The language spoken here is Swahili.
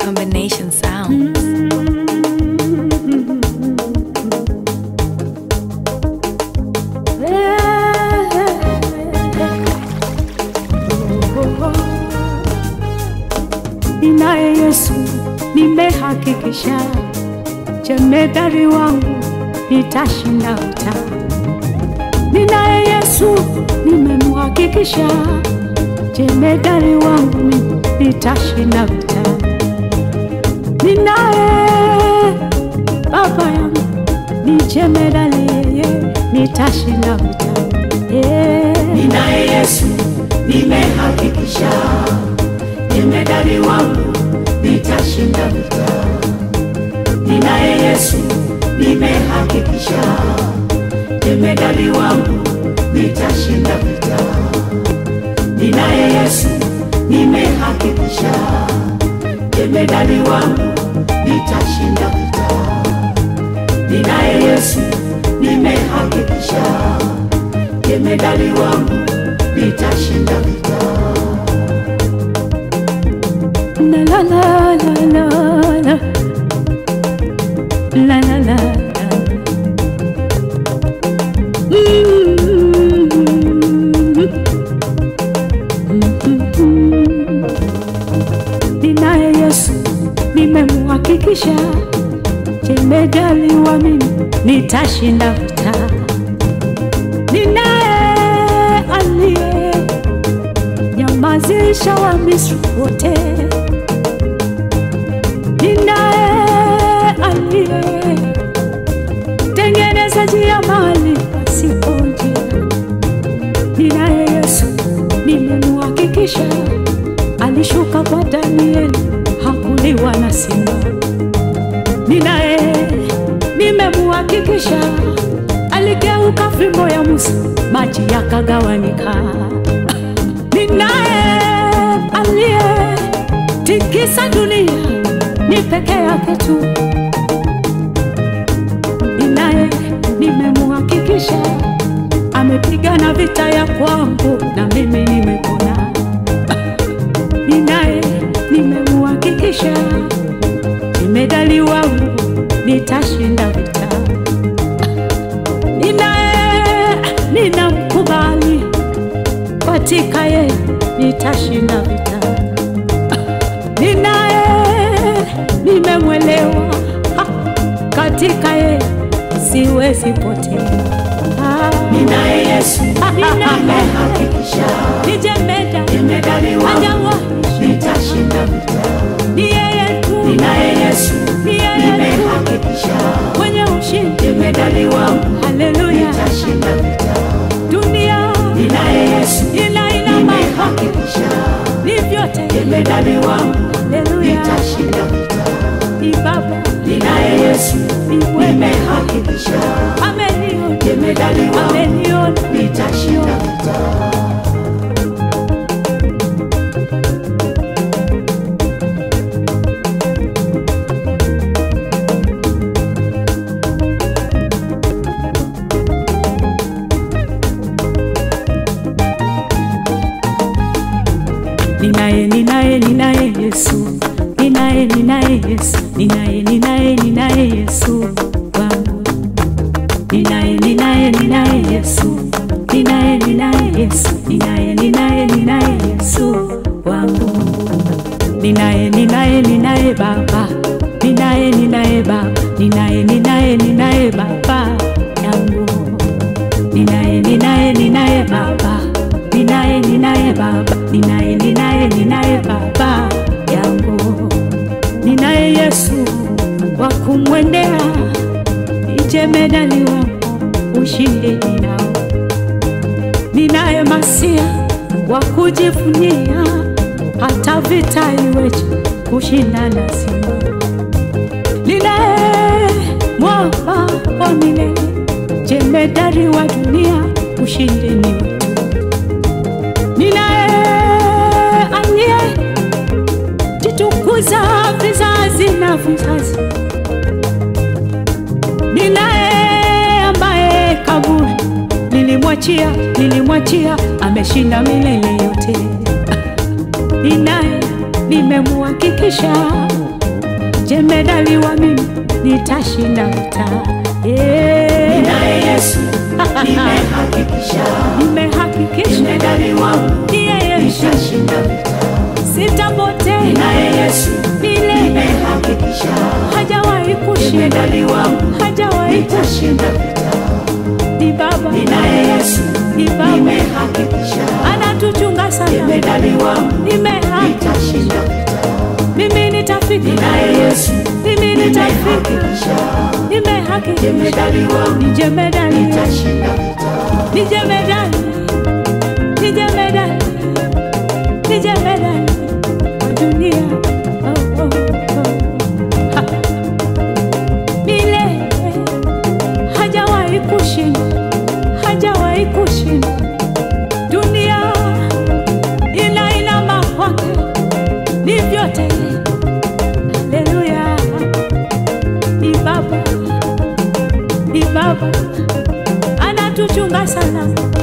Combination sounds. Ninaye Yesu, nimehakikisha jemedari wangu nitashinda vita. Ninaye Yesu, nimemhakikisha jemedari wangu nitashinda vita. Ninaye Baba yangu, ni jemedari yeye, nitashinda vita. Ninaye Yesu, nimehakikisha jemedari wangu nitashinda vita. Ninaye Yesu, nimehakikisha jemedari wangu nitashinda vita. Ninaye Yesu, nimehakikisha jemedari wangu nitashinda vita. Ninaye Yesu, nimehakikisha jemedari wangu nitashinda vita. La la la la la la la la la. Ninaye Yesu, nimemhakikisha jemedari wa mimi nitashinda vita. Ninaye aliye nyamazisha wa Misri wote. Ninaye aliye tengeneza njia mahali pasipo njia. Ninaye Yesu, nimemhakikisha alishuka kwa Danieli, hakuliwa na simba. Ninaye nimemhakikisha aligeuka fimbo ya Musa, maji yakagawanyika. Ninaye aliye tikisa dunia, ni peke yake tu. Ninaye nimemhakikisha amepigana vita ya kwangu na mimi nimepona. Ninaye nimemhakikisha jemedari wangu nitashinda vita. Ninaye ninamkubali, katika yeye nitashinda vita. Ninaye nimemwelewa, katika yeye siwezi potea. Ninaye Yesu, nimehakikisha jemedari wangu nitashinda vita. Ni yeye tu, Ninaye Yesu, ni yeye nimehakikisha mwenye ushindi. jemedari wangu Haleluya, nitashinda vita. dunia Ninaye Yesu, inainama, nimehakikisha ni vyote. jemedari wangu Haleluya, nitashinda vita. ni Baba, Ninaye Yesu, ni wewe. nimehakikisha Ameniona, jemedari wangu ameniona, nitashinda vita. Ninaye Yesu, ninaye Yesu, ninaye Yesu wangu. Ninaye Yesu, ninaye Yesu, ninaye Yesu wangu. Ninaye Baba, ninaye Baba, ninaye Baba yangu. Ninaye Baba, ninaye Baba, ninaye Baba yangu. Ninaye Yesu wa kumwendea, ni jemedari wangu, ushindi ninao. Ninaye Masia wa kujivunia, hata vita iweje, kushinda na simba. Ninaye mwamba wa milele, jemedari wa dunia, ushindi ni wetu. Ninaye aliye jitukuza vizazi na vizazi. Ninaye ambaye kaburi nilimwachia, ameshinda milele yote. Ninaye nimemhakikisha jemedali wa mimi, nitashinda vita. Ninaye Yesu, nimehakikisha. Jemedali wangu, nitashinda vita. Sitapotea. Ninaye Yesu, nimehakikisha. Hajawahi kushinda. Jemedali wangu, Hajawahi nitashinda vita. ni Baba. Ninaye Yesu, Ni Baba. nimehakikisha. Anatuchunga sana. Jemedali wangu, nitashinda vita. Mimi nitafika. Ninaye Yesu, Mimi nitafika. nimehakikisha. Nimehakikisha. Jemedali wangu, Ni jemedali. nitashinda vita. Ni jemedali. Ni jemedali. Ni jemedali wa dunia. Oh, oh, oh. Ha. Milele hajawahi kushinda. Hajawahi kushinda. Dunia inainama kwake, ni vyote. Haleluya. Ni Baba, ni Baba anatuchunga sana.